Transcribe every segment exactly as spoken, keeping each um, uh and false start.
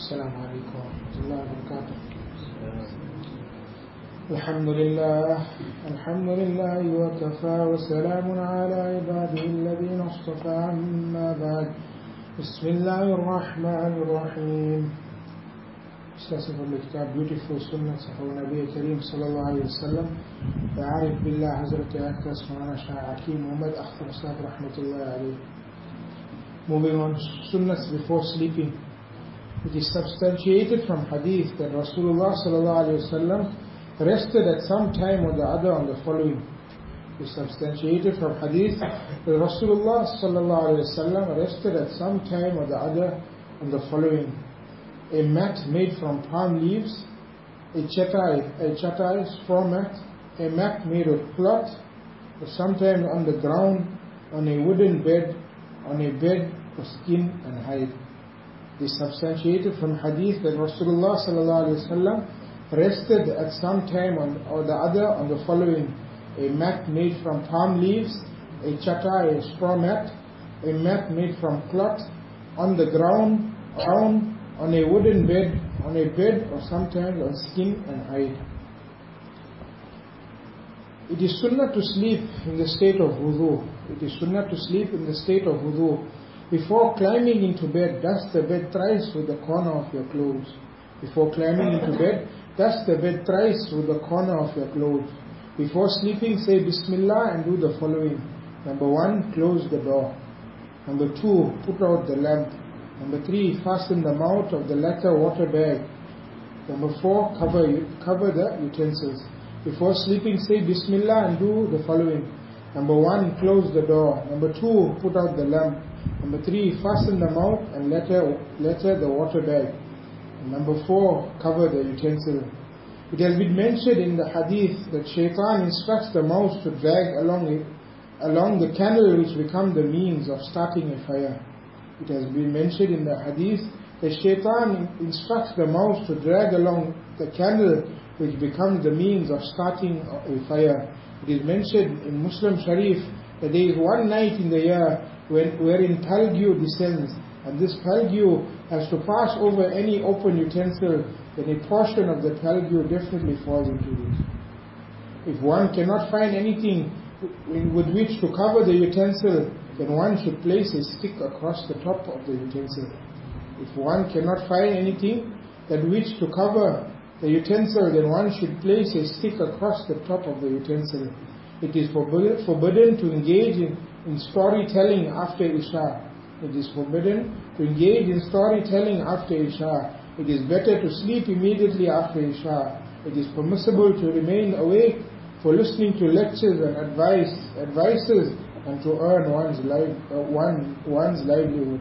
السلام عليكم ورحمة الله وبركاته. الحمد لله الحمد لله وكفى وسلام على عباده الذين اصطفى أما بعد. بسم الله الرحمن الرحيم. Discussing from the kitab Beautiful Sunnah of Nabi Kareem sallallahu alayhi wa sallam, A'arif Billah Hazrat Akhtas Mawlana Shah Hakeem Muhammad Akhtar Sahib Rahmatullahi alayhi. Moving on to Sunnahs before sleeping. It is substantiated from Hadith that Rasulullah sallallahu alayhi wa sallam rested at some time or the other on the following. It is substantiated from Hadith that Rasulullah sallallahu alayhi wa sallam rested at some time or the other on the following: a mat made from palm leaves, a chatai, a chatai, straw mat, a mat made of cloth, or sometimes on the ground, on a wooden bed, on a bed of skin and hide. This is substantiated from Hadith that Rasulullah sallallahu alaihi wasallam rested at some time on, or the other on the following: a mat made from palm leaves, a chatai, a straw mat, a mat made from cloth, on the ground, ground, on a wooden bed, on a bed, or sometimes on skin and hide. It is sunnah to sleep in the state of wudu. It is sunnah to sleep in the state of wudu. Before climbing into bed, dust the bed thrice with the corner of your clothes. Before climbing into bed, dust the bed thrice with the corner of your clothes. Before sleeping, say Bismillah and do the following. Number one, close the door. Number two, put out the lamp. Number three, fasten the mouth of the latter water bag. Number four, cover cover the utensils. Before sleeping, say Bismillah and do the following. Number one, close the door. Number two, put out the lamp. Number three, fasten the mouth and latter, latter the water bag. And number four, cover the utensil. It has been mentioned in the hadith that shaitan instructs the mouse to drag along, it, along the candle which become the means of starting a fire. It has been mentioned in the hadith that shaitan instructs the mouse to drag along the candle which becomes the means of starting a fire. It is mentioned in Muslim Sharif that there is one night in the year when, wherein Paldew descends, and this Paldew has to pass over any open utensil, then a portion of the Paldew definitely falls into it. If one cannot find anything with which to cover the utensil, then one should place a stick across the top of the utensil. If one cannot find anything that which to cover the utensil, then one should place a stick across the top of the utensil. It is forbidden, forbidden to engage in, in storytelling after Isha. It is forbidden to engage in storytelling after Isha. It is better to sleep immediately after Isha. It is permissible to remain awake for listening to lectures and advice, advices, and to earn one's, life, uh, one, one's livelihood.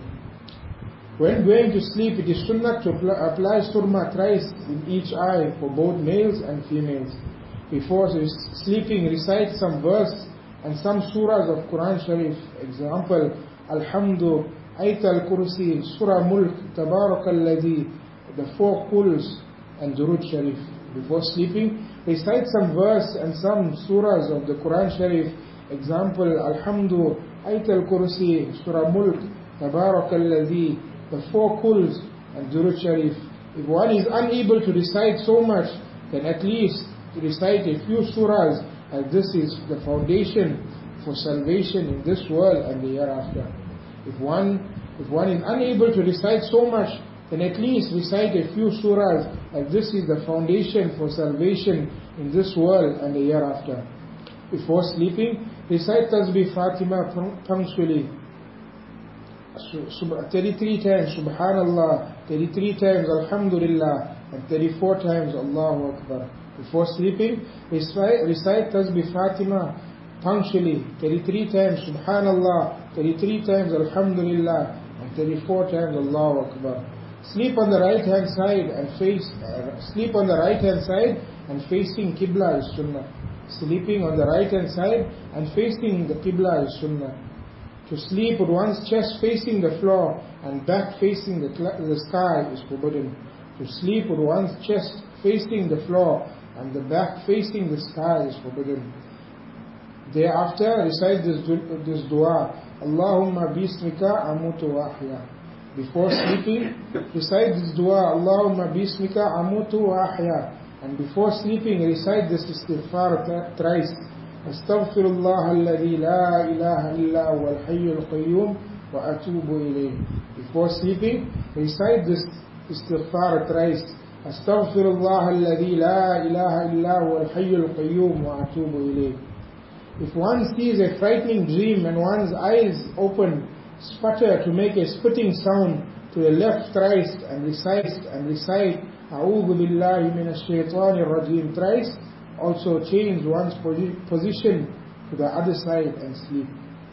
When going to sleep, it is sunnah to apply surma thrice in each eye for both males and females. Before sleeping, recite some verse and some surahs of Quran Sharif. Example: Alhamdu, Ayat al-Kursi, Surah Mulk, Tabarak al-Ladhi, the four Quls, and Durud Sharif. Before sleeping, recite some verse and some surahs of the Quran Sharif. Example: Alhamdu, Ayat al-Kursi, Surah Mulk, Tabarak al-Ladhi, the four Quls, and Durud Sharif. If one is unable to recite so much, then at least recite a few surahs, as this is the foundation for salvation in this world and the hereafter. If one, if one is unable to recite so much, then at least recite a few surahs, as this is the foundation for salvation in this world and the hereafter. Before sleeping, recite Tasbih Fatima punctually. thirty-three times Subhanallah, thirty-three times Alhamdulillah, and thirty-four times Allahu Akbar. Before sleeping, recite, recite Tasbih Fatima punctually, thirty-three times Subhanallah, thirty-three times Alhamdulillah, and thirty-four times Allahu Akbar. Sleep on the right hand side and face, uh, sleep on the right hand side and facing Qibla is Sunnah. Sleeping on the right hand side and facing the Qibla is Sunnah. To sleep with one's chest facing the floor and back facing the, the sky is forbidden. To sleep with one's chest facing the floor and the back facing the sky is forbidden. Thereafter, recite this, this dua: Allahumma bismika amutu wa ahya. Before sleeping, recite this dua, Allahumma bismika amutu wa ahya. And before sleeping, recite this istighfar thrice. Astaghfirullah alladhi la ilaha illa huwa al-hayyul qayyum wa atubu ilayh. Before sleeping, recite this istighfar thrice. Astaghfirullah alladhi la ilaha illa huwa al-hayyul qayyum wa atubu ilayh. If one sees a frightening dream and one's eyes open, sputter to make a spitting sound to the left thrice and recite and recite A'udhu billahi minash shaitanir rajim thrice, also change one's position to the other side and sleep.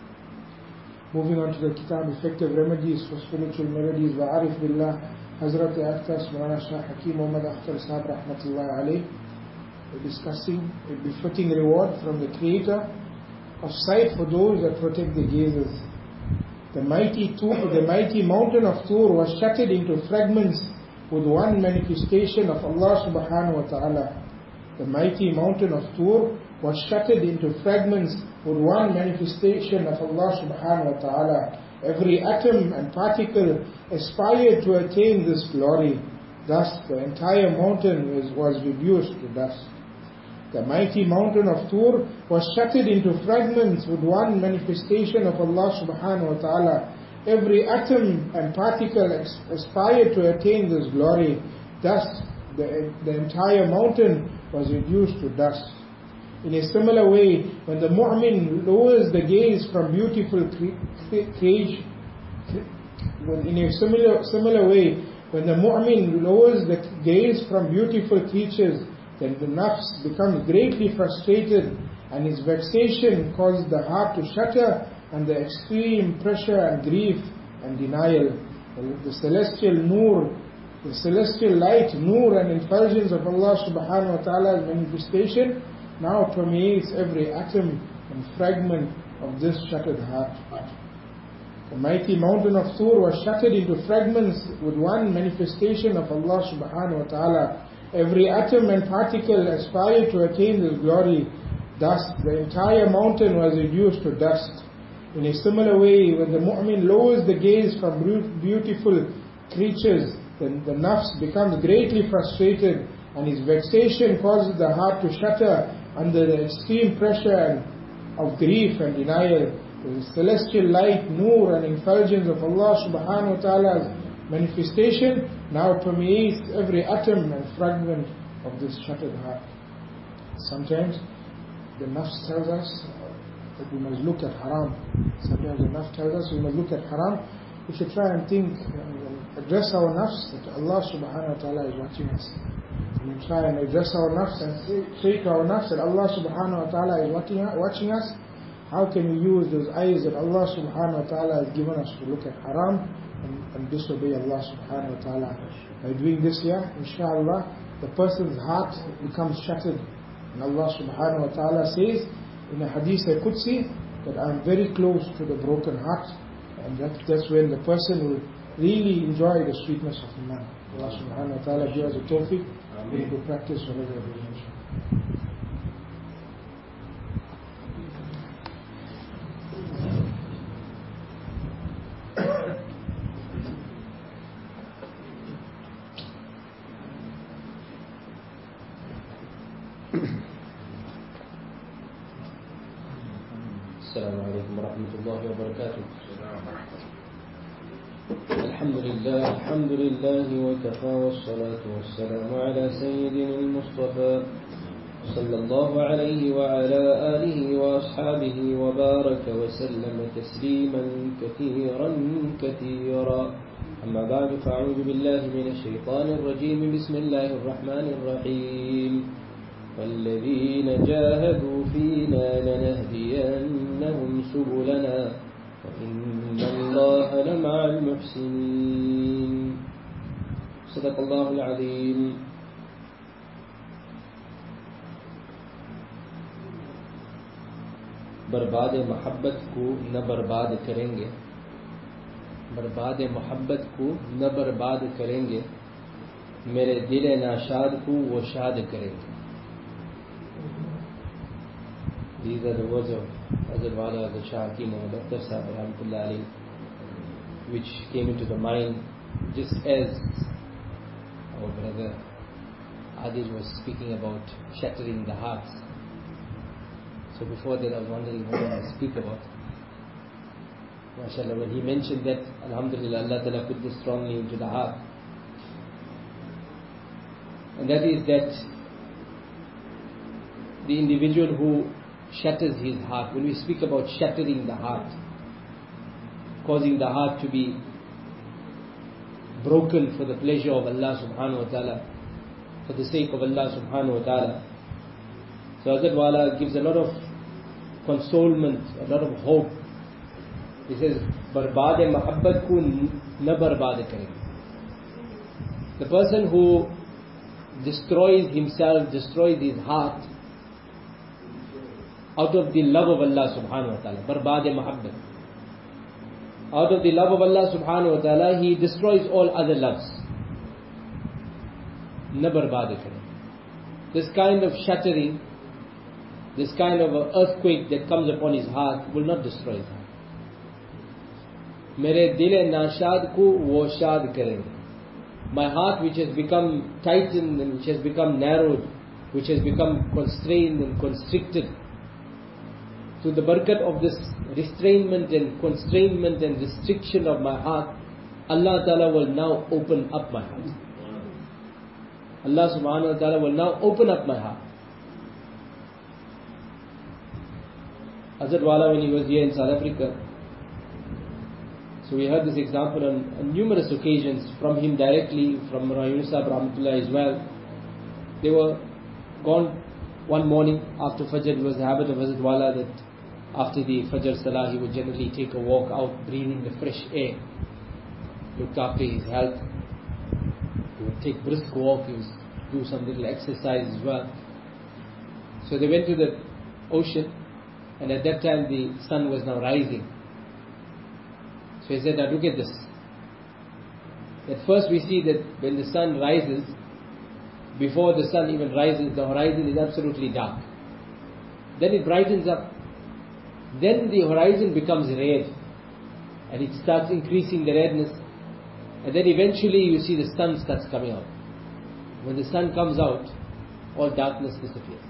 Moving on to the kitab, Effective Remedies for Spiritual Melodies, Wa'arif Billah, Hazrat Akhtar Maulana Shah Hakim Muhammad Akhtar Sahab Rahmatullahi Alayh. We're discussing a befitting reward from the Creator of sight for those that protect the gazers. The mighty Tur, the mighty mountain of Tur was shattered into fragments with one manifestation of Allah subhanahu wa ta'ala. The mighty mountain of Tur was shattered into fragments with one manifestation of Allah subhanahu wa ta'ala. Every atom and particle aspired to attain this glory. Thus the entire mountain was, was reduced to dust. The mighty mountain of Tur was shattered into fragments with one manifestation of Allah subhanahu wa ta'ala. Every atom and particle aspired to attain this glory. Thus, the, the entire mountain was reduced to dust. In a similar way, when the mu'min lowers the gaze from beautiful creation, in a similar, similar way, when the mu'min lowers the gaze from beautiful creatures, then the nafs becomes greatly frustrated and his vexation causes the heart to shatter and the extreme pressure and grief and denial. The celestial nur, the celestial light, nur and effulgence of Allah subhanahu wa ta'ala's manifestation now permeates every atom and fragment of this shattered heart. The mighty mountain of Tur was shattered into fragments with one manifestation of Allah subhanahu wa ta'ala. Every atom and particle aspired to attain this glory. Thus, the entire mountain was reduced to dust. In a similar way, when the mu'min lowers the gaze from beautiful creatures, then the nafs becomes greatly frustrated and his vexation causes the heart to shatter under the extreme pressure of grief and denial. The celestial light, nur and effulgence of Allah subhanahu wa ta'ala's manifestation now permeates every atom and fragment of this shattered heart. Sometimes the nafs tells us that we must look at haram. Sometimes the nafs tells us we must look at haram. We should try and think, and address our nafs that Allah subhanahu wa ta'ala is watching us. And we try and address our nafs and say, say to our nafs that Allah subhanahu wa ta'ala is watching, watching us. How can we use those eyes that Allah subhanahu wa ta'ala has given us to look at haram and, and disobey Allah subhanahu wa ta'ala? By doing this here, inshallah, the person's heart becomes shattered. And Allah subhanahu wa ta'ala says in a hadith al-Qudsi that I am very close to the broken heart, and that, that's when the person will really enjoy the sweetness of Iman. Allah subhanahu wa ta'ala give us the tawfiq to practice whatever we mention. السلام عليكم ورحمة الله وبركاته. الحمد لله الحمد لله وكفى والصلاة والسلام على سيدنا المصطفى صلى الله عليه وعلى آله وأصحابه وبارك وسلم تسليما كثيرا كثيرا. أما بعد، فأعوذ بالله من الشيطان الرجيم. بسم الله الرحمن الرحيم. والذين جاهدوا فينا لنهدينهم سبلنا وإن الله لمع المحسنين. صدق الله العظيم. बर्बाद मोहब्बत को न बर्बाद करेंगे, बर्बाद मोहब्बत को न बर्बाद करेंगे, मेरे दिल नाशाद को वो शाद करेंगे. These are the words of Hazrat Wala Shah Hakim Muhammad Akhtar Sahib Rahmatullah Alayhi. which came into the mind just as our brother Adil was speaking about shattering the hearts. So before that I was wondering what to speak about. MashaAllah, when he mentioned that, Alhamdulillah, Allah Ta'ala put this strongly into the heart. And that is that the individual who shatters his heart, when we speak about shattering the heart, causing the heart to be broken for the pleasure of Allah subhanahu wa ta'ala, for the sake of Allah subhanahu wa ta'ala. So Hazrat Wala gives a lot of consolement, a lot of hope. He says, Barbad mahabbat ko na barbad karenge. The person who destroys himself, destroys his heart out of the love of Allah subhanahu wa ta'ala, barbad mahabbat. Out of the love of Allah subhanahu wa ta'ala, he destroys all other loves. Na barbad karenge. This kind of shattering, this kind of earthquake that comes upon his heart will not destroy his heart. Mere dil nashad ko wo shad karenge. My heart, which has become tightened and which has become narrowed, which has become constrained and constricted, through the barakat of this restrainment and constrainment and restriction of my heart, Allah Ta'ala will now open up my heart. Allah Subhanahu wa Ta'ala will now open up my heart. Hazrat Wala, when he was here in South Africa, so we heard this example on, on numerous occasions from him directly, from Rahim Sahib Rahmatullah as well. They were gone one morning after Fajr. It was the habit of Hazrat Wala that after the Fajr Salah he would generally take a walk out, breathing the fresh air, looked after his health. He would take brisk walk, he would do some little exercise as well. So they went to the ocean, and at that time the sun was now rising. So he said, now look at this. At first we see that when the sun rises, before the sun even rises, the horizon is absolutely dark. Then it brightens up. Then the horizon becomes red, and it starts increasing the redness. And then eventually you see the sun starts coming out. When the sun comes out, all darkness disappears.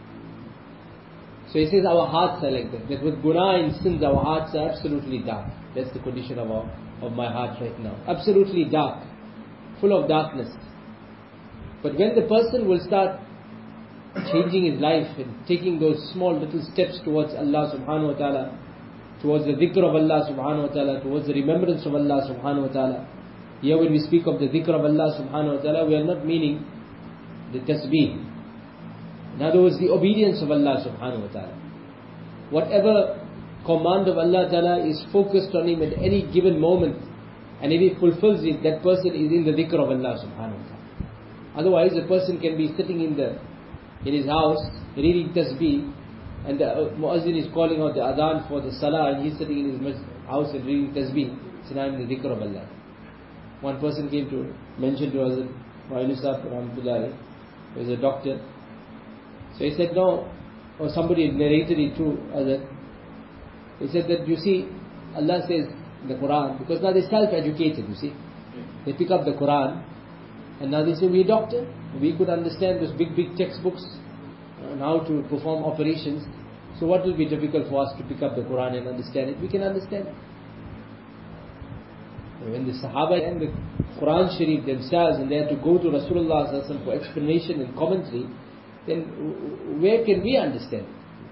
So he says our hearts are like that. That with guna and sins, our hearts are absolutely dark. That's the condition of our, of my heart right now. Absolutely dark, full of darkness. But when the person will start changing his life and taking those small little steps towards Allah subhanahu wa ta'ala, towards the dhikr of Allah subhanahu wa ta'ala, towards the remembrance of Allah subhanahu wa ta'ala. Here when we speak of the dhikr of Allah subhanahu wa ta'ala, we are not meaning the tasbih. In other words, the obedience of Allah subhanahu wa ta'ala. Whatever command of Allah ta'ala is focused on him at any given moment, and if he fulfills it, that person is in the dhikr of Allah subhanahu wa ta'ala. Otherwise, a person can be sitting in the in his house, reading tasbih, and the muazzin is calling out the adhan for the salah, and he's sitting in his house and reading tasbih. So I'm in the dhikr of Allah. One person came to mention to us, Rahim Sahib Rahmatullah, who is a doctor. So he said, no, or somebody narrated it to us. He said that, you see, Allah says in the Quran, because now they're self-educated, you see. They pick up the Quran, and now they say, we're doctor, we could understand those big, big textbooks on how to perform operations. So what will be difficult for us to pick up the Quran and understand it? We can understand it. When the Sahaba and the Quran Sharif themselves, and they had to go to Rasulullah sallallahu alaihi wasallam for explanation and commentary, then where can we understand?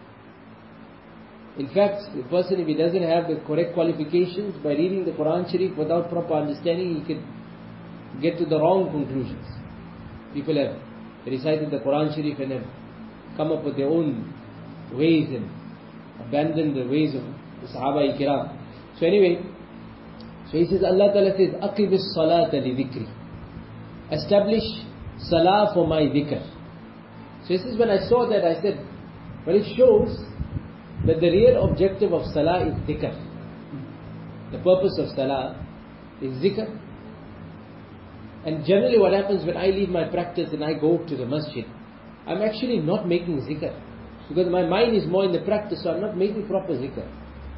In fact, the person, if he doesn't have the correct qualifications, by reading the Quran Sharif without proper understanding, he can get to the wrong conclusions. People have recited the Quran Sharif and have come up with their own ways and abandoned the ways of the Sahaba Kiram. So anyway, so he says, Allah Ta'ala says, Aqibis salata li dhikri. Establish salah for my dhikr. So he says, when I saw that, I said, well, it shows that the real objective of salah is dhikr. The purpose of salah is dhikr. And generally what happens when I leave my practice and I go to the masjid, I'm actually not making zikr. Because my mind is more in the practice, so I'm not making proper zikr.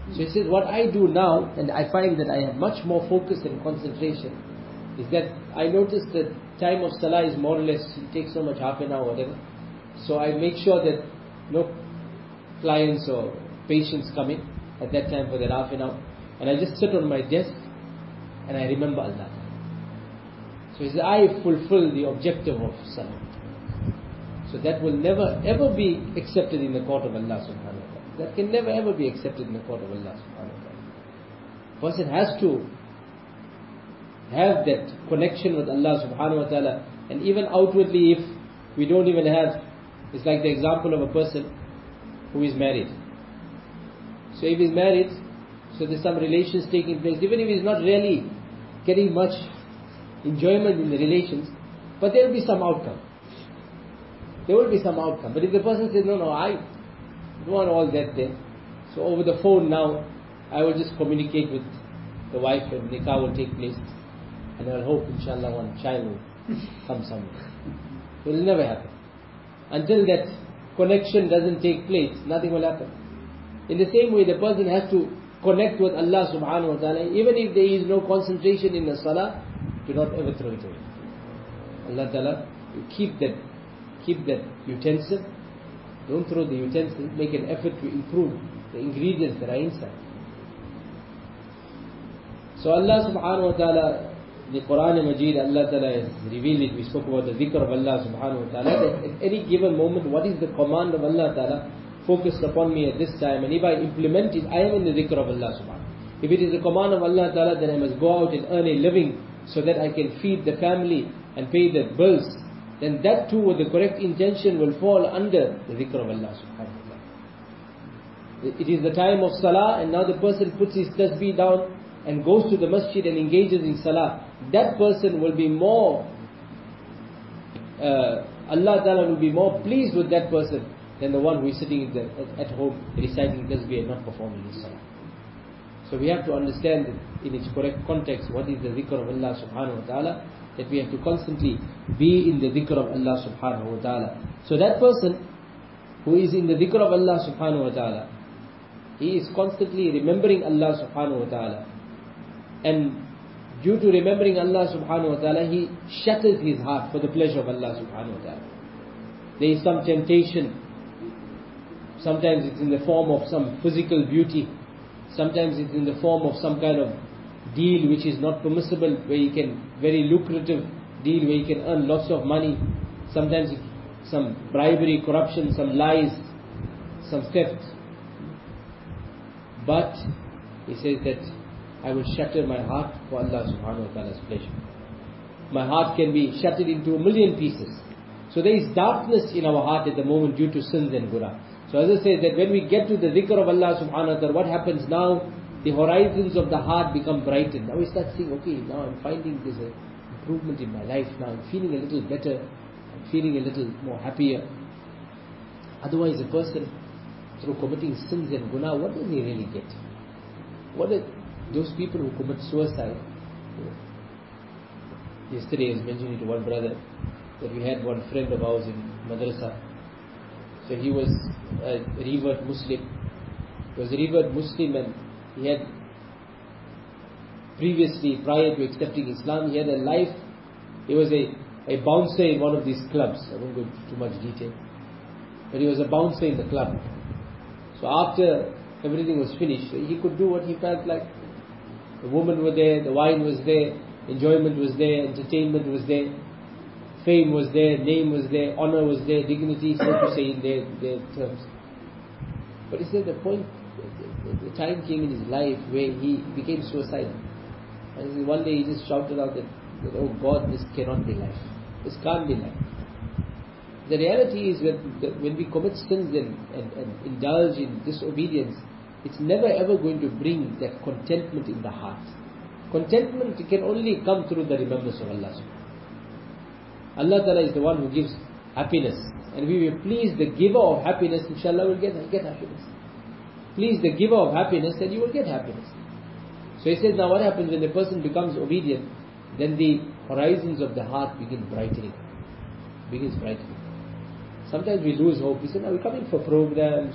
So he says, what I do now, and I find that I have much more focus and concentration, is that I notice that time of salah is more or less, it takes so much, half an hour, whatever. So I make sure that no clients or patients come in at that time for that half an hour. And I just sit on my desk and I remember Allah. So he says, I fulfill the objective of salah. So that will never ever be accepted in the court of Allah subhanahu wa ta'ala. That can never ever be accepted in the court of Allah subhanahu wa ta'ala. Person has to have that connection with Allah subhanahu wa ta'ala. And even outwardly, if we don't even have, it's like the example of a person who is married. So if he's married, so there's some relations taking place, even if he's not really getting much enjoyment in the relations, but there will be some outcome. There will be some outcome. But if the person says, no, no, I don't want all that there, so over the phone now, I will just communicate with the wife and nikah will take place, and I'll hope, inshallah, one child will come somewhere. It will never happen. Until that connection doesn't take place, nothing will happen. In the same way, the person has to connect with Allah subhanahu wa ta'ala. Even if there is no concentration in the salah, do not ever throw it away. Allah ta'ala, keep that, keep that utensil. Don't throw the utensil. Make an effort to improve the ingredients that are inside. So Allah subhanahu wa ta'ala, the Quran Majid, Allah ta'ala has revealed it. We spoke about the dhikr of Allah subhanahu wa ta'ala. That at any given moment, what is the command of Allah ta'ala focused upon me at this time, and if I implement it, I am in the dhikr of Allah subhanahu. If it is the command of Allah ta'ala, then I must go out and earn a living so that I can feed the family and pay the bills, then that too with the correct intention will fall under the dhikr of Allah subhanahu wa ta'ala. It is the time of salah, and now the person puts his tasbih down and goes to the masjid and engages in salah. That person will be more, uh, Allah ta'ala will be more pleased with that person than the one who is sitting the, at, at home reciting tasbih and not performing his salah. So we have to understand in its correct context what is the dhikr of Allah subhanahu wa ta'ala, that we have to constantly be in the dhikr of Allah subhanahu wa ta'ala. So that person who is in the dhikr of Allah subhanahu wa ta'ala, he is constantly remembering Allah subhanahu wa ta'ala. And due to remembering Allah subhanahu wa ta'ala, he shatters his heart for the pleasure of Allah subhanahu wa ta'ala. There is some temptation. Sometimes it's in the form of some physical beauty. Sometimes it's in the form of some kind of deal which is not permissible, where you can, very lucrative deal where you can earn lots of money. Sometimes it's some bribery, corruption, some lies, some theft. But he says that I will shatter my heart for Allah subhanahu wa ta'ala's pleasure. My heart can be shattered into a million pieces. So there is darkness in our heart at the moment due to sins and guna. So as I say, that when we get to the dhikr of Allah subhanahu wa ta'ala, what happens now? The horizons of the heart become brightened. Now we start seeing, okay, now I'm finding there's an improvement in my life now. I'm feeling a little better. I'm feeling a little more happier. Otherwise, a person, through committing sins and guna, what does he really get? What are those people who commit suicide? Yesterday I was mentioning to one brother that we had one friend of ours in madrasa. So he was a revert Muslim. He was a revert Muslim, and he had previously, prior to accepting Islam, he had a life. He was a, a bouncer in one of these clubs. I won't go into too much detail. But he was a bouncer in the club. So after everything was finished, he could do what he felt like. The women were there, the wine was there, enjoyment was there, entertainment was there, fame was there, name was there, honor was there, dignity, so to say, in their, their terms. But he said the point, the, the time came in his life where he became suicidal. And he said one day he just shouted out that, that, oh God, this cannot be life. This can't be life. The reality is that, that when we commit sins and, and, and indulge in disobedience, it's never ever going to bring that contentment in the heart. Contentment can only come through the remembrance of Allah. Allah Ta'ala is the one who gives happiness. And we will please the giver of happiness, inshallah will get, get happiness. Please the giver of happiness, and you will get happiness. So he says, now what happens when the person becomes obedient? Then the horizons of the heart begin brightening. Begins brightening. Sometimes we lose hope. We say, now we're coming for programs.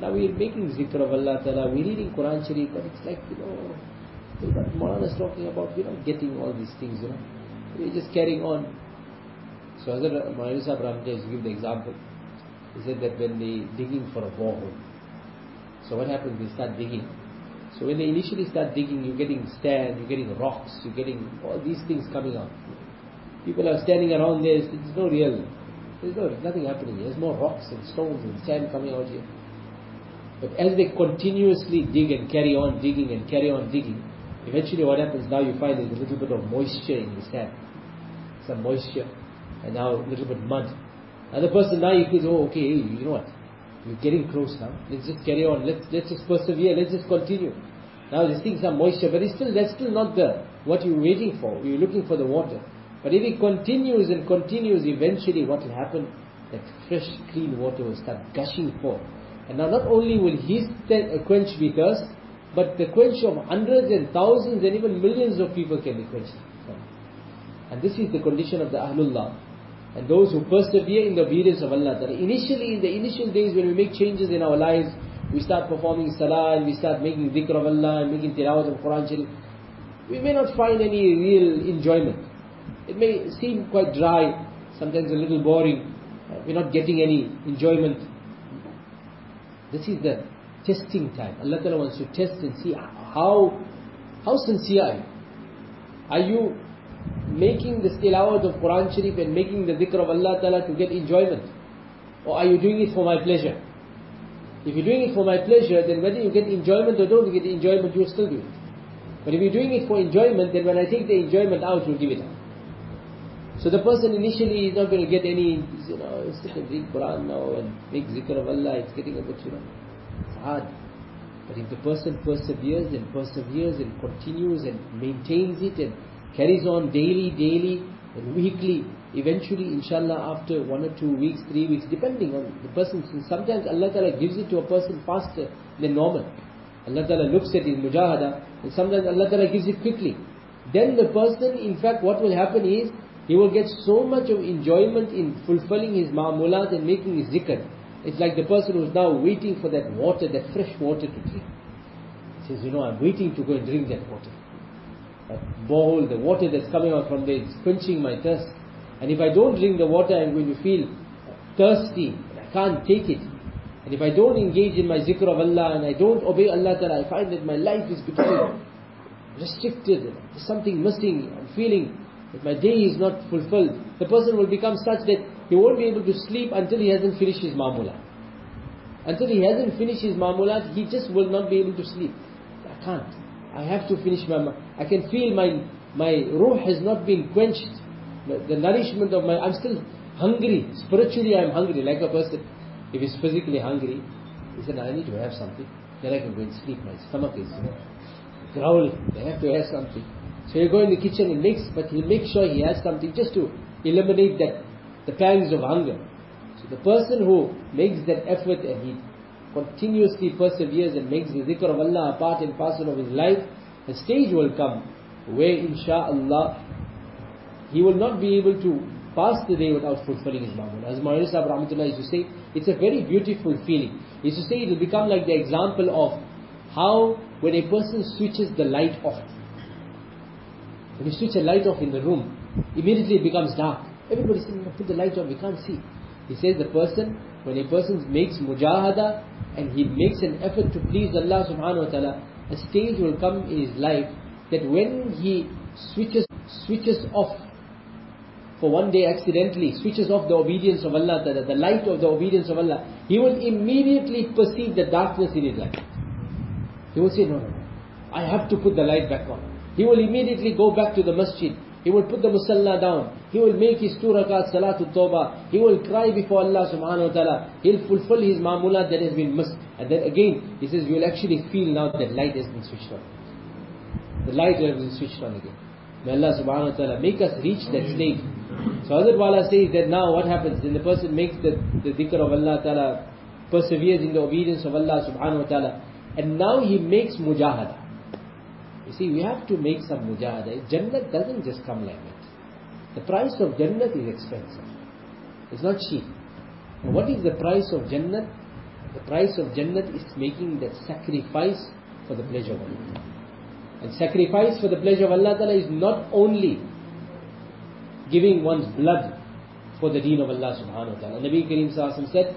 Now we're making zikr of Allah Ta'ala, we're reading Quran Sharif, but it's like, you know, what Maulana is talking about, we're not getting all these things, you know. We're just carrying on. So Hazrat Maulana Sahib Rahmatullah give the example. He said that when they digging for a borehole, so what happens, they start digging. So when they initially start digging, you're getting sand, you're getting rocks, you're getting all these things coming out. People are standing around there, there's no real, there's no, nothing happening. There's more rocks and stones and sand coming out here. But as they continuously dig and carry on digging and carry on digging, eventually what happens now, you find there's a little bit of moisture in the sand. Some moisture, and now a little bit mud. Another person now, he feels, oh okay, you know what, we're getting close now, let's just carry on, let's let's just persevere, let's just continue. Now there's things some moisture, but it's still, that's still not the what you're waiting for. You're looking for the water. But if it continues and continues, eventually what will happen, that fresh clean water will start gushing forth. And now not only will his quench be thirst, but the quench of hundreds and thousands and even millions of people can be quenched. And this is the condition of the Ahlullah. And those who persevere in the obedience of Allah. That initially, in the initial days when we make changes in our lives, we start performing salah and we start making dhikr of Allah and making tilawat of Quran Sharif, we may not find any real enjoyment. It may seem quite dry, sometimes a little boring. We're not getting any enjoyment. This is the testing time. Allah Ta'ala wants to test and see how how sincere are you. Are you making the tilawat of Quran Sharif and making the dhikr of Allah Ta'ala to get enjoyment? Or are you doing it for my pleasure? If you're doing it for my pleasure, then whether you get enjoyment or don't get enjoyment, you'll still do it. But if you're doing it for enjoyment, then when I take the enjoyment out, you'll give it up. So the person initially is not going to get any, you know, sit and read Quran now and make zikr of Allah, it's getting a bit, you know, it's hard. But if the person perseveres and perseveres and continues and maintains it and carries on daily, daily and weekly, eventually, inshallah, after one or two weeks, three weeks, depending on the person, sometimes Allah Ta'ala gives it to a person faster than normal. Allah Ta'ala looks at his mujahada, and sometimes Allah Ta'ala gives it quickly. Then the person, in fact, what will happen is, he will get so much of enjoyment in fulfilling his ma'amulat and making his zikr. It's like the person who's now waiting for that water, that fresh water to drink. He says, you know, I'm waiting to go and drink that water. That bowl, the water that's coming out from there, it's quenching my thirst. And if I don't drink the water, I'm going to feel thirsty. I can't take it. And if I don't engage in my zikr of Allah and I don't obey Allah Ta'ala, I find that my life is becoming restricted. There's something missing. I'm feeling that my day is not fulfilled. The person will become such that he won't be able to sleep until he hasn't finished his ma'mulat. Until he hasn't finished his ma'mulat, he just will not be able to sleep. I can't. I have to finish my ma- I can feel my my ruh has not been quenched. The, the nourishment of my, I'm still hungry. Spiritually I'm hungry, like a person. If he's physically hungry, he said, I need to have something. Then I can go and sleep. My stomach is, you know, growling. I have to have something. So he'll go in the kitchen and makes, but he'll make sure he has something just to eliminate that, the pangs of hunger. So the person who makes that effort and he continuously perseveres and makes the zikr of Allah a part and parcel of his life, a stage will come where insha'Allah he will not be able to pass the day without fulfilling his ma'mul. As Maulana Sahib Rahmatullah used to say, it's a very beautiful feeling. He used to say it will become like the example of how when a person switches the light off. When you switch a light off in the room, immediately it becomes dark. Everybody's saying, put the light on, we can't see. He says the person, when a person makes mujahada and he makes an effort to please Allah subhanahu wa ta'ala, a stage will come in his life that when he switches switches off for one day accidentally, switches off the obedience of Allah ta'ala, the light of the obedience of Allah, he will immediately perceive the darkness in his life. He will say, no, no, no, I have to put the light back on. He will immediately go back to the masjid. He will put the musalla down. He will make his two rakat salatul tawbah. He will cry before Allah subhanahu wa ta'ala. He'll fulfill his ma'mulat that has been missed. And then again, he says, you will actually feel now that light has been switched on. The light has been switched on again. May Allah subhanahu wa ta'ala make us reach that stage. So Hazrat Wala says that now what happens? When the person makes the, the dhikr of Allah ta'ala, perseveres in the obedience of Allah subhanahu wa ta'ala, and now he makes mujahada. You see, we have to make some mujahada. Jannat doesn't just come like that. The price of Jannat is expensive. It's not cheap. And what is the price of Jannat? The price of Jannat is making that sacrifice for the pleasure of Allah. And sacrifice for the pleasure of Allah Ta'ala is not only giving one's blood for the deen of Allah subhanahu wa ta'ala. Nabi Kareem sallallahu alayhi wa sallam said,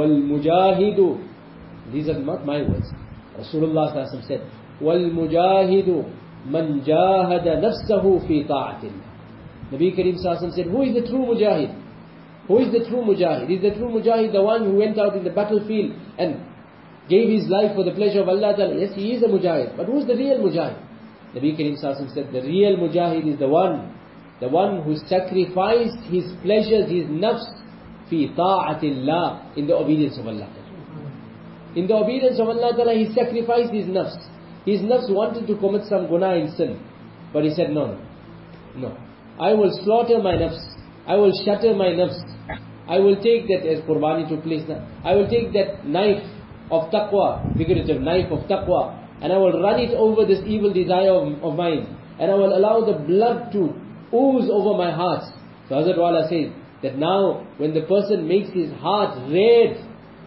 وَالْمُجَاهِدُ, these are not my words. Rasulullah sallallahu alayhi wa sallam said, وَالْمُجَاهِدُ مَنْ جَاهَدَ نَفْسَهُ فِي طَاعَةِ اللَّهِ. Nabi Kareem sallallahu alayhi wa sallam said, who is the true mujahid? Who is the true mujahid? Is the true mujahid the one who went out in the battlefield and gave his life for the pleasure of Allah Ta'ala? Yes, he is a mujahid. But who is the real mujahid? Nabi Kareem sallallahu alayhi wa sallam said, the real mujahid is the one, the one who sacrificed his pleasures, his nafs, fi ta'atillah, in the obedience of Allah. In the obedience of Allah Ta'ala, he sacrificed his nafs. His nafs wanted to commit some guna in sin. But he said, no, no, no. I will slaughter my nafs. I will shatter my nafs. I will take that, as Qurbani took place now, I will take that knife of taqwa, figurative knife of taqwa, and I will run it over this evil desire of, of mine. And I will allow the blood to ooze over my heart. So Hazrat Wala says that now when the person makes his heart red,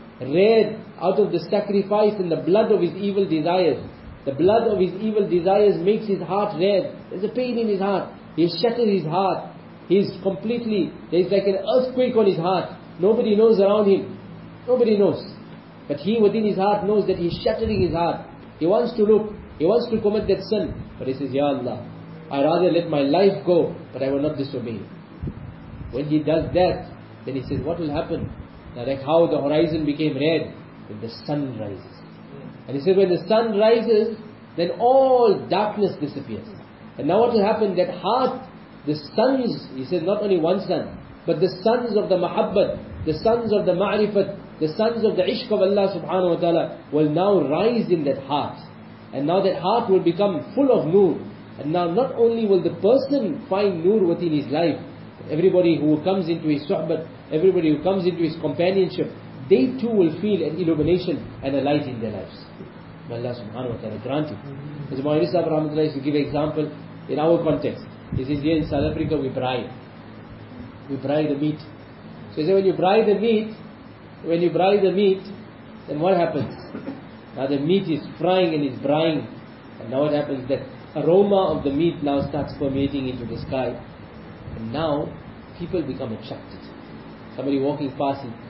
red out of the sacrifice and the blood of his evil desires, the blood of his evil desires makes his heart red. There's a pain in his heart. He has shattered his heart. He's completely, there's like an earthquake on his heart. Nobody knows around him. Nobody knows. But he within his heart knows that he's shattering his heart. He wants to look. He wants to commit that sin. But he says, Ya Allah, I rather let my life go, but I will not disobey you. When he does that, then he says, what will happen? Now, like how the horizon became red, when the sun rises. And he said, when the sun rises, then all darkness disappears. And now what will happen? That heart, the sons, he said, not only one son, but the sons of the mahabbat, the sons of the ma'rifat, the sons of the ishq of Allah subhanahu wa ta'ala will now rise in that heart. And now that heart will become full of nur. And now not only will the person find nur within his life, everybody who comes into his suhbat, everybody who comes into his companionship, they too will feel an illumination and a light in their lives. May Allah subhanahu wa ta'ala grant it. As Mawlana Sahib Rahmatullah used to give an example in our context. He says, here in South Africa we braai. We braai the meat. So he said, when you braai the meat, when you braai the meat, then what happens? Now the meat is frying and is braaiing. And now what happens? That aroma of the meat now starts permeating into the sky. And now people become attracted. Somebody walking past and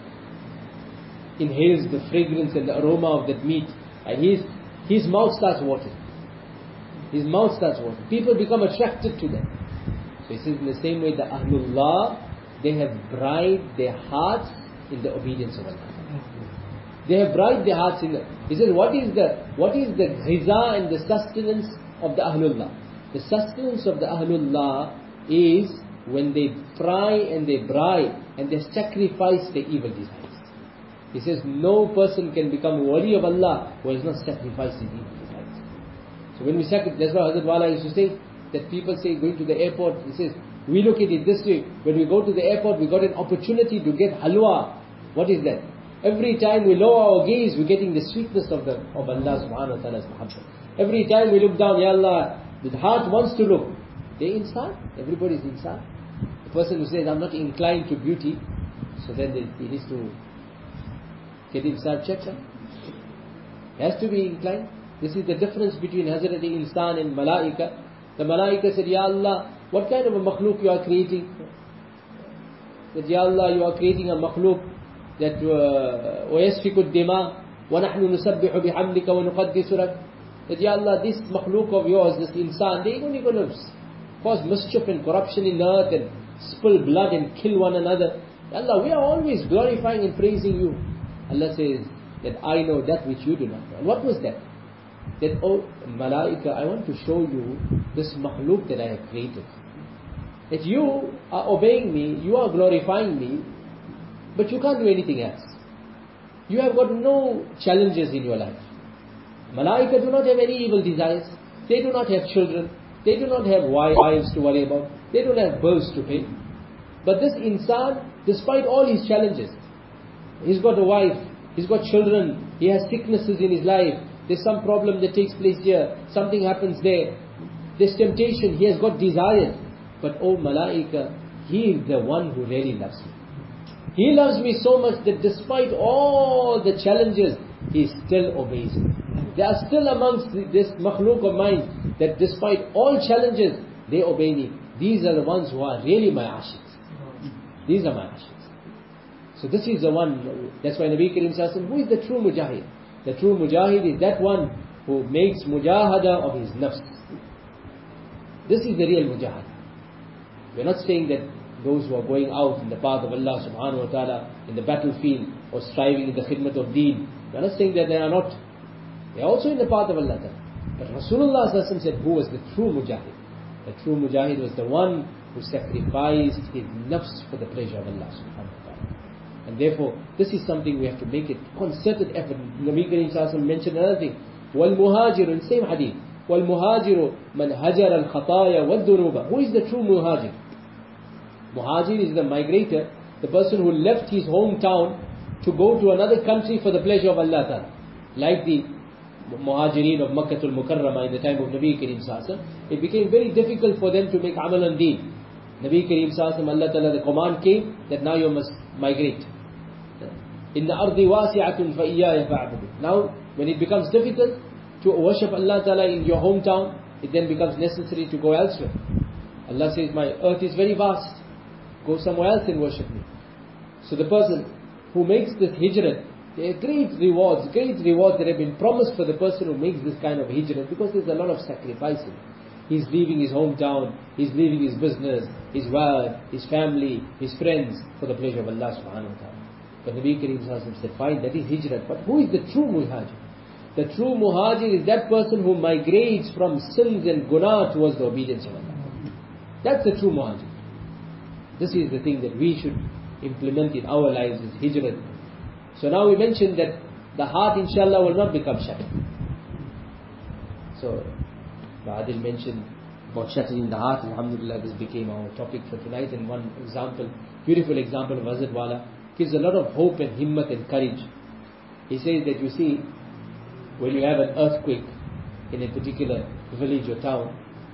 inhales the fragrance and the aroma of that meat. And his, his mouth starts watering. His mouth starts watering. People become attracted to them. So he says in the same way, the Ahlullah, they have bribed their hearts in the obedience of Allah. They have bribed their hearts in the... He says, what is the what is the ghiza and the sustenance of the Ahlullah? The sustenance of the Ahlullah is when they fry and they bribe and they sacrifice their evil desires. He says, no person can become wali of Allah who has not sacrificed his evil desires. So when we sacrifice, that's why Hazrat Wala used to say, that people say going to the airport, he says, we look at it this way, when we go to the airport, we got an opportunity to get halwa. What is that? Every time we lower our gaze, we're getting the sweetness of the of Allah subhanahu wa ta'ala's muhabbat. Every time we look down, Ya Allah, the heart wants to look. They're inside. Everybody's inside. The person who says, I'm not inclined to beauty, so then he needs to get inside, check that. He has to be inclined. This is the difference between Hazrat Insan and Malaika. The Malaika said, Ya Allah, what kind of a makhluk you are creating? That Ya Allah, you are creating a makhluk that وَيَسْفِكُ الدِّمَاء وَنَحْنُ نُسَبِّحُ بِحَمْدِكَ وَنُقَدِّسُ لَكَ. That Ya Allah, this makhluk of yours, this insan, they're only going to cause mischief and corruption in the earth and spill blood and kill one another. Ya Allah, we are always glorifying and praising you. Allah says that I know that which you do not know. And what was that? That, oh Malaika, I want to show you this makhluk that I have created. That you are obeying me, you are glorifying me, but you can't do anything else. You have got no challenges in your life. Malaika do not have any evil desires. They do not have children. They do not have wives to worry about. They don't have bills to pay. But this insan, despite all his challenges, he's got a wife, he's got children, he has sicknesses in his life, there's some problem that takes place here, something happens there, there's temptation, he has got desires. But oh Malaika, he is the one who really loves me. He loves me so much that despite all the challenges, He still obeys me. There are still amongst this makhluk of mine that despite all challenges, they obey me. These are the ones who are really my ashiqs. These are my ashiqs. So this is the one, that's why Nabi Kareem Sallallahu Alaihi Wasallam, who is the true mujahid? The true mujahid is that one who makes mujahada of his nafs. This is the real mujahid. We are not saying that those who are going out in the path of Allah subhanahu wa ta'ala, in the battlefield, or striving in the khidmat of deen, we are not saying that they are not. They are also in the path of Allah ta'ala. But Rasulullah sallallahu alaihi wasallam said, who was the true mujahid? The true mujahid was the one who sacrificed his nafs for the pleasure of Allah subhanahu wa ta'ala. And therefore, this is something we have to make it concerted effort. Nabi Kareem Sallallahu Alaihi Wasallam mentioned another thing. وَالْمُهَاجِرُ, in the same hadith. وَالْمُهَاجِرُ مَنْ هَجَرَ الْخَطَايَا وَالذُّنُوبَ. Who is the true muhajir? Muhajir is the migrator, the person who left his hometown to go to another country for the pleasure of Allah Ta'ala. Like the Muhajirin of Makkah al-Mukarramah in the time of Nabi Kareem Sallallahu Alaihi Wasallam, it became very difficult for them to make amal on deen. Nabi Kareem Sallallahu Alaihi Wasallam, Allah Ta'ala, the command came that now you must migrate. Inna ardi wasi'atun fa iyaya fa'budu. Now, when it becomes difficult to worship Allah Ta'ala in your hometown, it then becomes necessary to go elsewhere. Allah says, my earth is very vast. Go somewhere else and worship me. So the person who makes this hijrat, there are great rewards, great rewards that have been promised for the person who makes this kind of hijrat, because there's a lot of sacrificing. He's leaving his hometown, he's leaving his business, his wealth, his family, his friends, for the pleasure of Allah subhanahu wa ta'ala. But Nabi Kareem Sallallahu Alaihi Wasallam said, fine, that is hijrat. But who is the true muhajir? The true muhajir is that person who migrates from sins and guna towards the obedience of Allah. That's the true muhajir. This is the thing that we should implement in our lives, is hijrat. So now we mentioned that the heart inshallah will not become shattered. So Adil mentioned about shattering the heart. Alhamdulillah, this became our topic for tonight. And one example, beautiful example of Hazrat Wala, gives a lot of hope and himmat and courage. He says that, you see, when you have an earthquake in a particular village or town,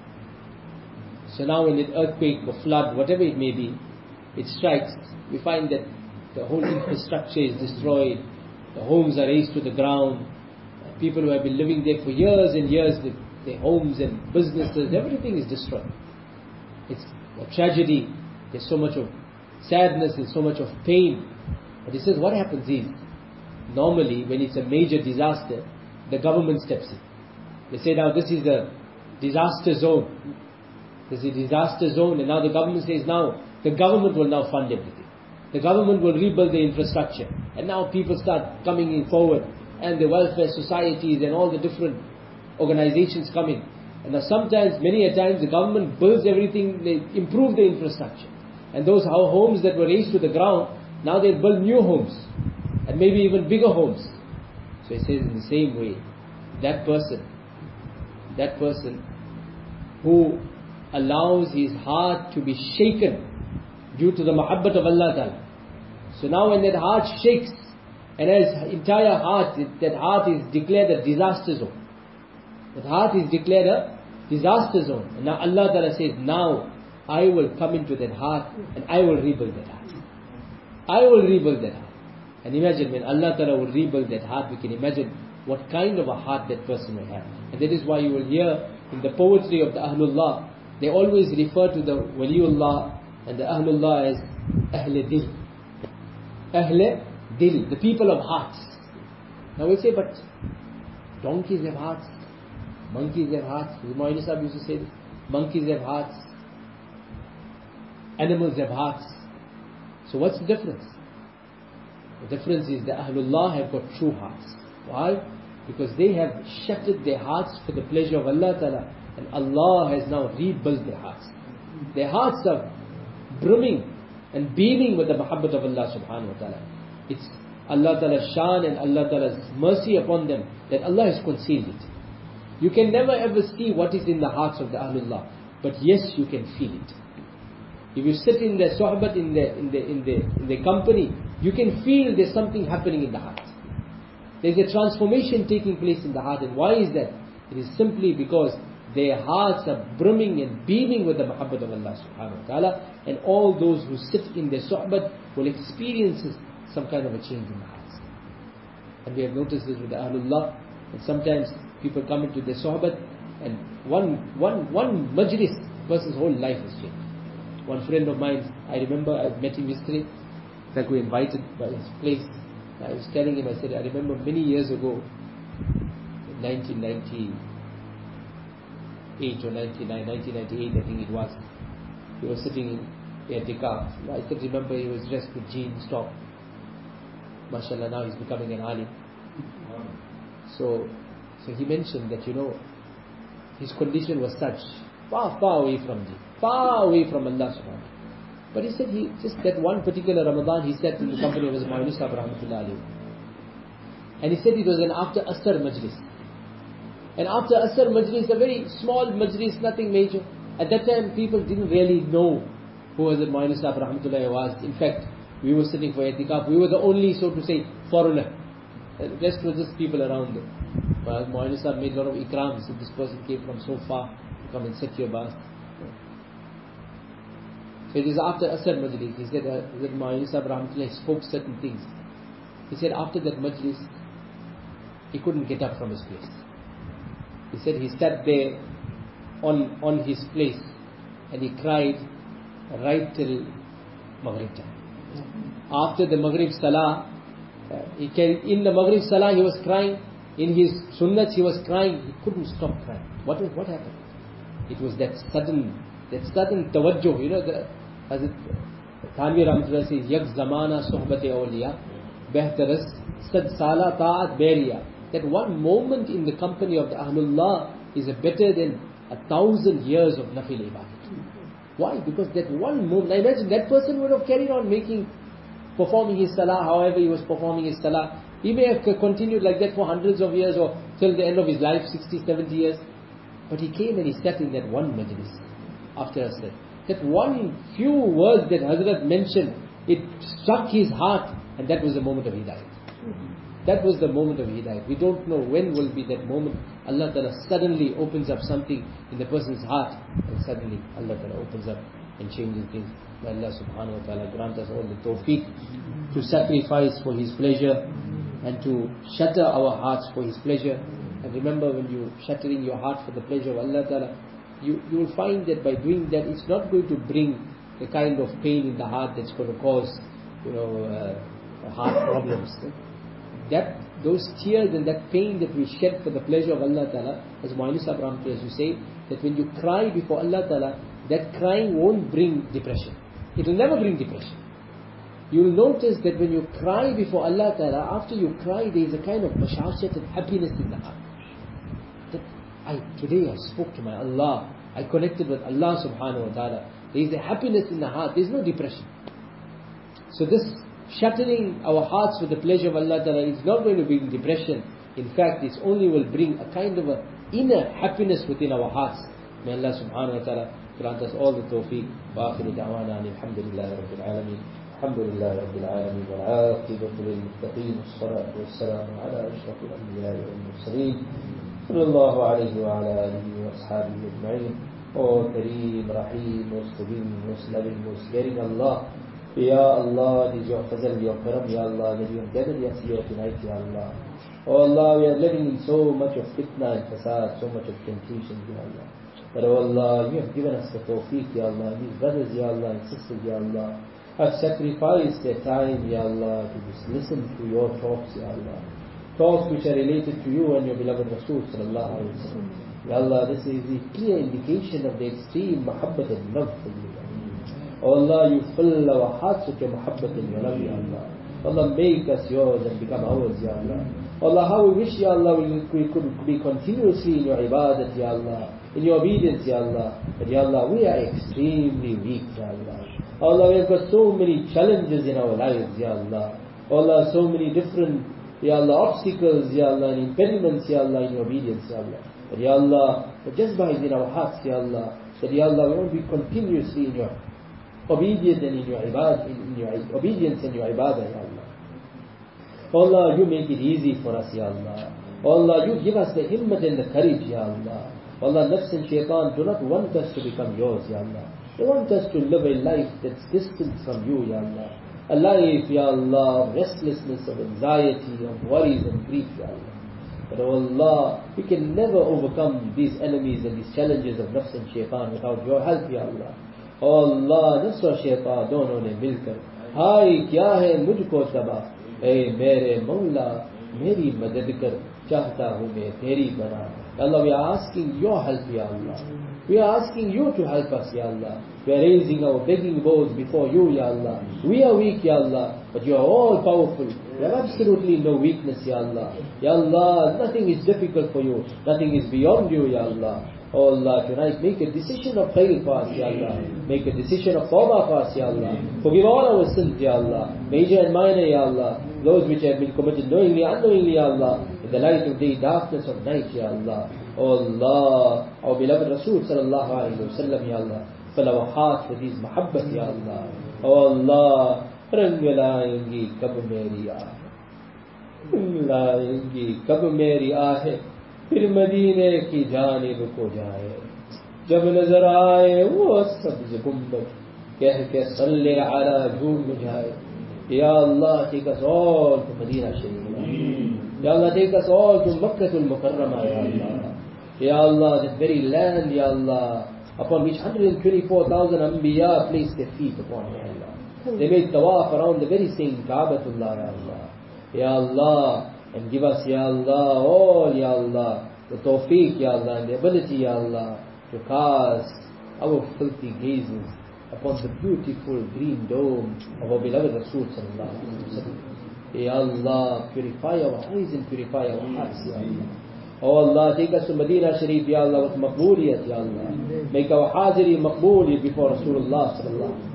so now when an earthquake or flood, whatever it may be, it strikes, we find that the whole infrastructure is destroyed, the homes are razed to the ground, people who have been living there for years and years, the, their homes and businesses, everything is destroyed. It's a tragedy, there's so much of sadness and so much of pain. But he says, what happens is, normally when it's a major disaster, the government steps in. They say, now this is a disaster zone. This is a disaster zone, and now the government says, now the government will now fund everything. The government will rebuild the infrastructure. And now people start coming in forward, and the welfare societies and all the different organizations come in. And now sometimes, many a times, the government builds everything, they improve the infrastructure. And those homes that were razed to the ground, now they build new homes, and maybe even bigger homes. So he says, in the same way, that person, that person who allows his heart to be shaken due to the mahabbat of Allah Ta'ala. So now when that heart shakes, and his entire heart, that heart is declared a disaster zone. That heart is declared a disaster zone. And now Allah Ta'ala says, now I will come into that heart and I will rebuild that heart. I will rebuild that heart. And imagine when Allah Ta'ala will rebuild that heart, we can imagine what kind of a heart that person will have. And that is why you will hear in the poetry of the Ahlullah, they always refer to the Waliullah and the Ahlullah as Ahle Dil. Ahle Dil, the people of hearts. Now we say, but donkeys have hearts, monkeys have hearts. Moini Sahib used to say this. Monkeys have hearts, animals have hearts. So what's the difference? The difference is the Ahlullah have got true hearts. Why? Because they have shattered their hearts for the pleasure of Allah Ta'ala, and Allah has now rebuilt their hearts. Their hearts are brimming and beaming with the mahabbat of Allah Subhanahu wa Ta'ala. It's Allah Ta'ala's shan and Allah Ta'ala's mercy upon them that Allah has concealed it. You can never ever see what is in the hearts of the Ahlullah, but yes, you can feel it. If you sit in the sohbat, in the in the in the in the company, you can feel there's something happening in the heart. There's a transformation taking place in the heart. And why is that? It is simply because their hearts are brimming and beaming with the mahabbat of Allah subhanahu wa ta'ala. And all those who sit in their sohbat, will experience some kind of a change in the hearts. And we have noticed this with the Ahlullah, and sometimes people come into their sohbat, and one, one, one majlis, person's whole life has changed. One friend of mine, I remember I met him yesterday, in fact we were invited by his place. I was telling him, I said, I remember many years ago, in nineteen ninety-eight or ninety-nine, nineteen ninety-eight I think it was, he was sitting in i'tikaf. I said, remember he was dressed with jeans, top. MashaAllah, now he's becoming an alim. So, so he mentioned that, you know, his condition was such, far, far away from Him, far away from Allah subhanahu wa ta'ala. But he said, he just that one particular Ramadan, he sat in the company of his Maulana Sahib Rahmatullah alayhi. And he said it was an after Asr majlis. And after Asr majlis, a very small majlis, nothing major. At that time, people didn't really know who was the Maulana Sahib Rahmatullah was. In fact, we were sitting for i'tikaf, we were the only, so to say, foreigner. The rest were just people around them. But Maulana Sahib made a lot of ikrams. So this person came from so far to come and sit here, bas. So it is after Asr majlis. He said uh, that Maulana Sahib Rahmatullah spoke certain things. He said after that majlis, he couldn't get up from his place. He said he sat there on, on his place and he cried right till Maghrib time. After the Maghrib Salah, uh, he came, in the Maghrib Salah he was crying, in his Sunnats he was crying, he couldn't stop crying. What was, what happened? It was that sudden, that sudden tawajjuh, you know, the, as it, Thanvi Rahmatullah says, Yak Zamana Sohbate Awliya, Behtaras Sad Sala Ta'at Beriya. That one moment in the company of the Ahlullah is better than a thousand years of Nafil Ibadat. Why? Because that one moment, I imagine that person would have carried on making, performing his salah, however he was performing his salah. He may have continued like that for hundreds of years or till the end of his life, sixty, seventy years. But he came and he sat in that one majlis after Asr. That one few words that Hazrat mentioned, it struck his heart, and that was the moment of Hidayat. That was the moment of Hidayat. We don't know when will be that moment. Allah Ta'ala suddenly opens up something in the person's heart, and suddenly Allah Ta'ala opens up and changes things. May Allah Subhanahu Wa Ta'ala grant us all the tawfiq to sacrifice for His pleasure and to shatter our hearts for His pleasure. And remember, when you shattering your heart for the pleasure of Allah Ta'ala, you, you will find that by doing that, it's not going to bring the kind of pain in the heart that's going to cause, you know, uh, heart problems. That, those tears and that pain that we shed for the pleasure of Allah Ta'ala, as Maulana Sahib Rahmatullah, as you say, that when you cry before Allah Ta'ala, that crying won't bring depression. It will never bring depression. You will notice that when you cry before Allah Ta'ala, after you cry, there is a kind of bashashat and happiness in the heart. That I, today I spoke to my Allah, I connected with Allah Subhanahu Wa Ta'ala. There is a happiness in the heart, there is no depression. So this shattering our hearts with the pleasure of Allah Ta'ala is not going to bring depression. In fact, it only will bring a kind of a inner happiness within our hearts. May Allah Subhanahu Wa Ta'ala grant us all the tawfiq. Wa akhiru da'wana alhamdulillahi rabbil alameen. Alhamdulillahi rabbil alameen. Wal aqibatu lil muttaqeen. Wassalatu wassalamu ala ashrafil anbiya'i wal mursaleen. Sallallahu alayhi wa ala alihi wa ashabihi ajma'in. O Kareem, Rahim, most forgiving, most loving, most caring Allah. Ya Allah, it is your fazl, your karam, Ya Allah, that you have gathered us here tonight, Ya Allah. Oh Allah, we are living in so much of fitna and fasad, so much of temptation, Ya Allah. But oh Allah, you have given us the tawfiq, Ya Allah, these brothers, Ya Allah, and sisters, Ya Allah, have sacrificed their time, Ya Allah, to just listen to your talks, Ya Allah. Talks which are related to you and your beloved Rasul, Sallallahu Alaihi Wasallam. Ya Allah, this is the clear indication of the extreme mahabbat and love for you. Oh Allah, you fill our hearts with your muhabbat and your love, Ya Allah. Allah, make us yours and become ours, Ya Allah. Allah, how we wish, Ya Allah, we, we could be continuously in your ibadat, Ya Allah, in your obedience, Ya Allah. But Ya Allah, we are extremely weak, Ya Allah. Allah, we have got so many challenges in our lives, Ya Allah. Allah, so many different, Ya Allah, obstacles, Ya Allah, and impediments, Ya Allah, in your obedience, Ya Allah. But Ya Allah, but just by in our hearts, Ya Allah, that Ya Allah, we won't be continuously in your obedience and in your ibad, in, in your obedience and your ibadah, Ya Allah. Oh Allah, you make it easy for us, Ya Allah. Oh Allah, you give us the himmat and the courage, Ya Allah. Oh Allah, nafs and shaitan do not want us to become yours, Ya Allah. They want us to live a life that's distant from you, Ya Allah. a life, Ya Allah, of restlessness, of anxiety, of worries and grief, Ya Allah. But oh Allah, we can never overcome these enemies and these challenges of nafs and shaitan without your help, Ya Allah. Oh Allah, nafs और shaitan दोनों ने मिलकर हाय क्या है मुझको तबाह, ए मेरे मौला मेरी मदद कर, चाहता हूँ मैं तेरी बना. Allah, we are asking your help, Ya Allah. We are asking you to help us, Ya Allah. We are raising our begging bowls before you, Ya Allah. We are weak, Ya Allah, but you are all powerful. We have absolutely no weakness, Ya Allah. Ya Allah, nothing is difficult for you. Nothing is beyond you, Ya Allah. Oh Allah, tonight make a decision of khair for us, Ya Allah. Make a decision of tawbah for us, Ya Allah. Forgive all our sins, Ya Allah. Major and minor, Ya Allah. Those which have been committed knowingly, unknowingly, Ya Allah. In the light of day, darkness of night, Ya Allah. Oh Allah, our beloved Rasul sallallahu alayhi wa sallam, Ya Allah. Fill our hearts with his muhabbat, Ya Allah. Oh Allah, रंग लाएंगी कब मेरी आह, लाएंगी कब मेरी आहे, फिर मदीने की जानिब को जाए, जब नजर आए वो सब्ज गुंबद, कह के सल्ले अला झूम जाए. Ya Allah, take us all to Medina Sharif. Ya Allah, take us all to Makkatul Mukarramah, Ya Allah. Ya Allah, that very land, Ya Allah, upon which one hundred twenty-four thousand Anbiya placed their feet upon, Ya Allah. They made tawaf around the very same Kaabatullah, Ya Allah. Ya Allah, and give us, Ya Allah, all, Ya Allah, the tawfiq, Ya Allah, and the ability, Ya Allah, to cast our filthy gazes upon the beautiful green dome of our beloved Rasul sallallahu alaihi wasallam. Ya Allah, purify our eyes and purify our hearts, Ya Allah. Oh Allah, take us to Medina Sharif, Ya Allah, with maqbooliyat, Ya Allah. Make our hajri maqbool before Rasulullah sallallahu alaihi wasallam.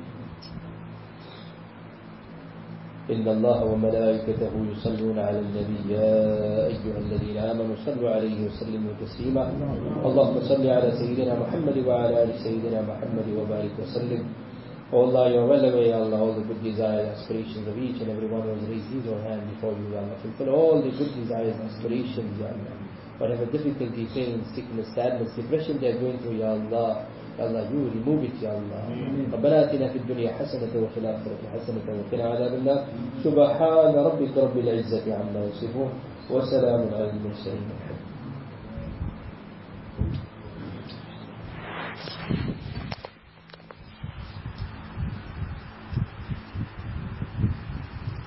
إن الله وملائكته يصلون على النبي يا أيها الذين آمنوا صلوا عليه وسلموا تسليما. اللهم صل على سيدنا محمد وعلى آل سيدنا محمد وبارك وسلم. Oh Allah, you are well aware, Ya Allah, all the good desires, aspirations of each and every one who has raised his or her hand before you, Ya Allah. Fulfill all the good desires and aspirations, Ya Allah. Whatever difficulty, pain, sickness, sadness, depression they are going through, Ya Allah, Ya Allah, you remove it, Ya Allah. ربنا آتنا في الدنيا حسنة وفي الآخرة حسنة وقنا عذاب النار. سبحان ربك رب العزة عما يصفون وسلام على المرسلين.